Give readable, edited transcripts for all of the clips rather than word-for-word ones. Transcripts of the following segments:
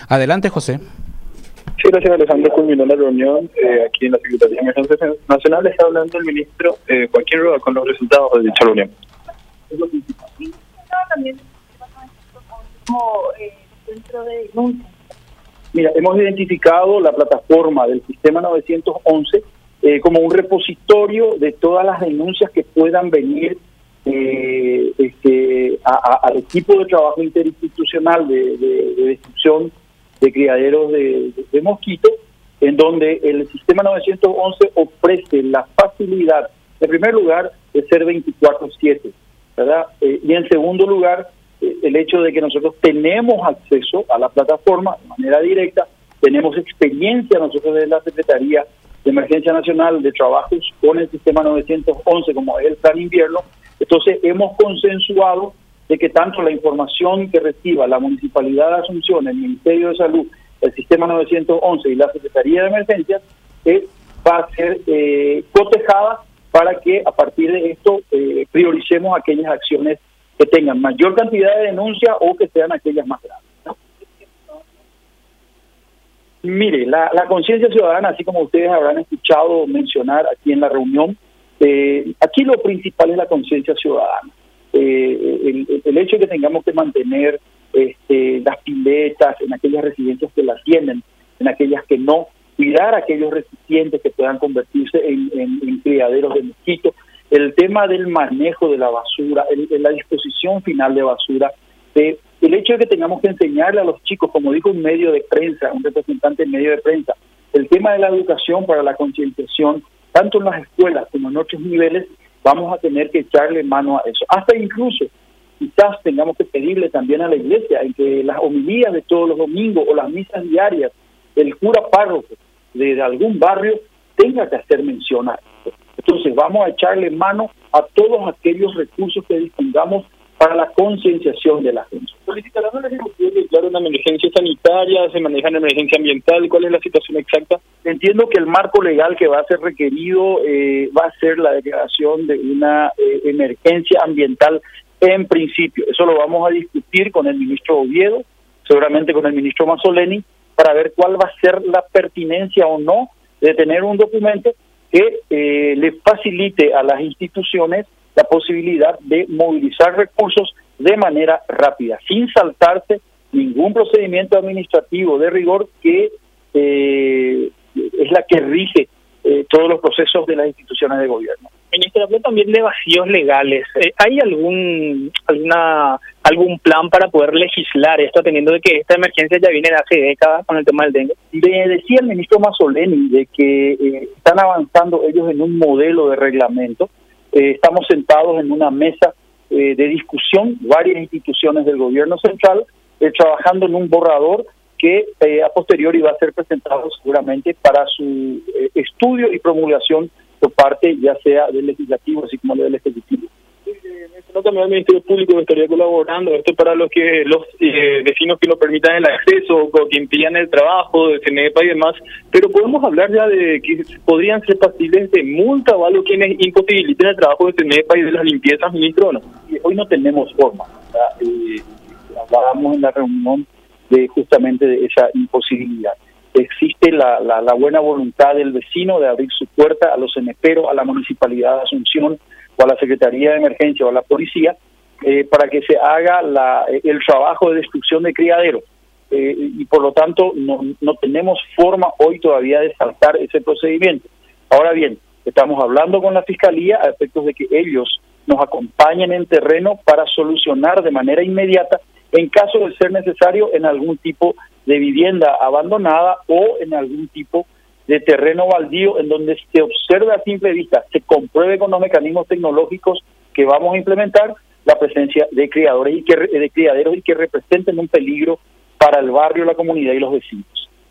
Adelante, José. Sí, gracias, Alejandro. Culminó la reunión aquí en la Secretaría de Emergencia Nacional. Está hablando el ministro Joaquín Roa con los resultados de dicha reunión. También como centro de denuncia. Mira, hemos identificado la plataforma del Sistema 911 como un repositorio de todas las denuncias que puedan venir al equipo de trabajo interinstitucional de destrucción de criaderos de mosquitos, en donde el Sistema 911 ofrece la facilidad, en primer lugar, de ser 24/7, ¿verdad? Y en segundo lugar, el hecho de que nosotros tenemos acceso a la plataforma de manera directa, tenemos experiencia nosotros de la Secretaría de Emergencia Nacional de Trabajos con el Sistema 911, como es el Plan Invierno. Entonces hemos consensuado de que tanto la información que reciba la Municipalidad de Asunción, el Ministerio de Salud, el Sistema 911 y la Secretaría de Emergencias va a ser cotejada para que a partir de esto prioricemos aquellas acciones que tengan mayor cantidad de denuncia o que sean aquellas más graves, ¿no? Mire, la conciencia ciudadana, así como ustedes habrán escuchado mencionar aquí en la reunión, aquí lo principal es la conciencia ciudadana. El hecho de que tengamos que mantener las piletas en aquellas residencias que las tienen, en aquellas que no, cuidar a aquellos recipientes que puedan convertirse en criaderos de mosquitos, el tema del manejo de la basura, la disposición final de basura, el hecho de que tengamos que enseñarle a los chicos, como dijo un medio de prensa, un representante del medio de prensa, el tema de la educación para la concienciación, tanto en las escuelas como en otros niveles, vamos a tener que echarle mano a eso. Hasta incluso, quizás tengamos que pedirle también a la iglesia en que las homilías de todos los domingos o las misas diarias, el cura párroco de algún barrio tenga que hacer mención a esto. Entonces vamos a echarle mano a todos aquellos recursos que dispongamos para la concienciación de la gente. ¿Solicitarán a la Ejecutiva declarar una emergencia sanitaria? ¿Se maneja en emergencia ambiental? ¿Cuál es la situación exacta? Entiendo que el marco legal que va a ser requerido va a ser la declaración de una emergencia ambiental en principio. Eso lo vamos a discutir con el ministro Oviedo, seguramente con el ministro Mazzoleni, para ver cuál va a ser la pertinencia o no de tener un documento que le facilite a las instituciones la posibilidad de movilizar recursos de manera rápida, sin saltarse ningún procedimiento administrativo de rigor que es la que rige todos los procesos de las instituciones de gobierno. Ministro, habló también de vacíos legales. ¿Hay algún plan para poder legislar esto, teniendo de que esta emergencia ya viene de hace décadas con el tema del dengue? Decía el ministro Mazzoleni de que están avanzando ellos en un modelo de reglamento. Estamos sentados en una mesa de discusión, varias instituciones del gobierno central, trabajando en un borrador que a posteriori va a ser presentado seguramente para su estudio y promulgación por parte ya sea del legislativo así como del ejecutivo. No, también el Ministerio Público estaría colaborando esto para los vecinos que no permitan el acceso o que impidan el trabajo de CENEPA y demás, pero podemos hablar ya de que podrían ser pasibles de multa o algo quienes imposibiliten el trabajo de CENEPA y de las limpiezas, ministro, ¿o no? Hoy no tenemos forma, hablábamos en la reunión justamente de esa imposibilidad. Existe la buena voluntad del vecino de abrir su puerta a los ceneperos, a la Municipalidad de Asunción o a la Secretaría de Emergencia o a la Policía para que se haga el trabajo de destrucción de criaderos. Y por lo tanto no tenemos forma hoy todavía de saltar ese procedimiento. Ahora bien, estamos hablando con la Fiscalía a efectos de que ellos nos acompañen en terreno para solucionar de manera inmediata en caso de ser necesario en algún tipo de vivienda abandonada o en algún tipo de terreno baldío en donde se observe a simple vista, se compruebe con los mecanismos tecnológicos que vamos a implementar la presencia de criaderos y que representen un peligro para el barrio, la comunidad y los vecinos.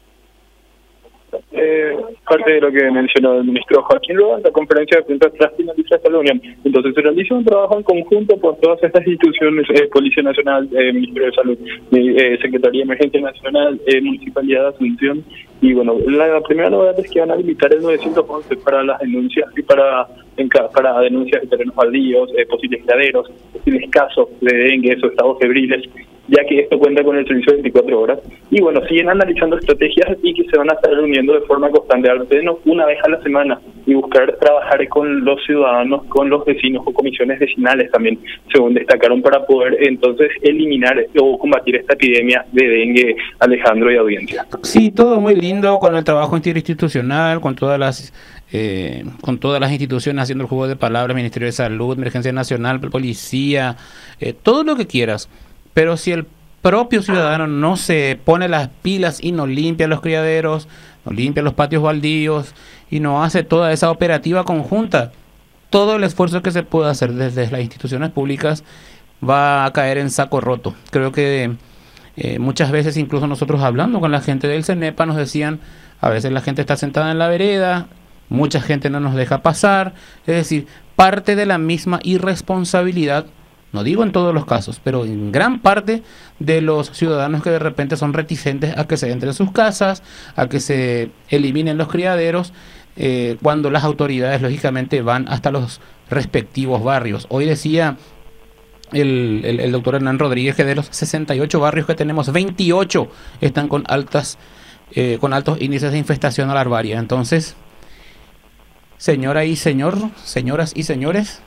Parte de lo que mencionó el ministro Joaquín Roa en la conferencia de prensa tras finalizar esta reunión. Entonces se realiza un trabajo en conjunto por todas estas instituciones, Policía Nacional, Ministerio de Salud, Secretaría de Emergencia Nacional, Municipalidad de Asunción Y bueno, la primera novedad es que van a habilitar el 911 para las denuncias y para denuncias de terrenos baldíos, posibles criaderos, posibles casos de dengue, esos estados febriles, ya que esto cuenta con el servicio de 24 horas. Y bueno, siguen analizando estrategias y que se van a estar reuniendo de forma constante, al menos una vez a la semana, y buscar trabajar con los ciudadanos, con los vecinos o comisiones vecinales también, según destacaron, para poder entonces eliminar o combatir esta epidemia de dengue, Alejandro y audiencia. Sí, todo muy lindo con el trabajo interinstitucional, con todas las instituciones haciendo el juego de palabras, Ministerio de Salud, Emergencia Nacional, Policía, todo lo que quieras. Pero si el propio ciudadano no se pone las pilas y no limpia los criaderos, no limpia los patios baldíos y no hace toda esa operativa conjunta, todo el esfuerzo que se puede hacer desde las instituciones públicas va a caer en saco roto. Creo que muchas veces, incluso nosotros hablando con la gente del CENEPA, nos decían, a veces la gente está sentada en la vereda, mucha gente no nos deja pasar, es decir, parte de la misma irresponsabilidad. No digo en todos los casos, pero en gran parte de los ciudadanos que de repente son reticentes a que se entren en sus casas, a que se eliminen los criaderos, cuando las autoridades lógicamente van hasta los respectivos barrios. Hoy decía el doctor Hernán Rodríguez que de los 68 barrios que tenemos, 28 están con altos índices de infestación a larvaria. Entonces, señoras y señores,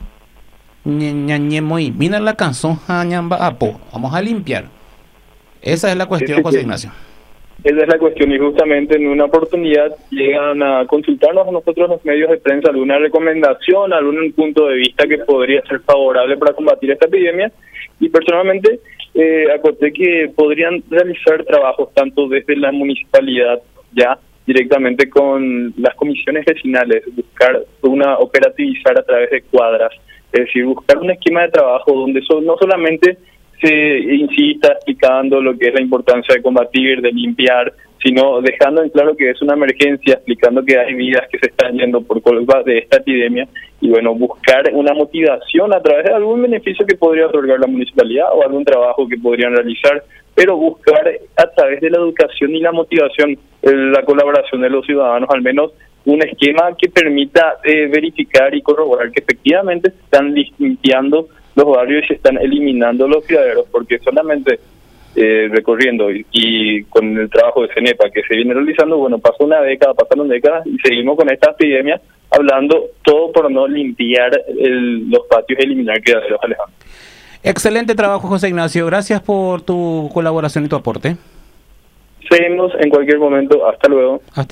mira la canción, vamos a limpiar. Esa es la cuestión, José Ignacio. Esa es la cuestión, y justamente en una oportunidad llegan a consultarnos a nosotros los medios de prensa alguna recomendación, algún punto de vista que podría ser favorable para combatir esta epidemia, y personalmente acoté que podrían realizar trabajos tanto desde la municipalidad ya directamente con las comisiones vecinales, buscar operativizar a través de cuadras, es decir, buscar un esquema de trabajo donde no solamente se insista explicando lo que es la importancia de combatir, de limpiar, sino dejando en claro que es una emergencia, explicando que hay vidas que se están yendo por culpa de esta epidemia, y bueno, buscar una motivación a través de algún beneficio que podría otorgar la municipalidad o algún trabajo que podrían realizar, pero buscar a través de la educación y la motivación, la colaboración de los ciudadanos, al menos un esquema que permita verificar y corroborar que efectivamente se están limpiando los barrios y se están eliminando los criaderos, porque solamente recorriendo y con el trabajo de CENEPA que se viene realizando, bueno, pasaron décadas y seguimos con esta epidemia hablando todo por no limpiar los patios y eliminar criaderos, Alejandro. Excelente trabajo, José Ignacio. Gracias por tu colaboración y tu aporte. Seguimos en cualquier momento. Hasta luego.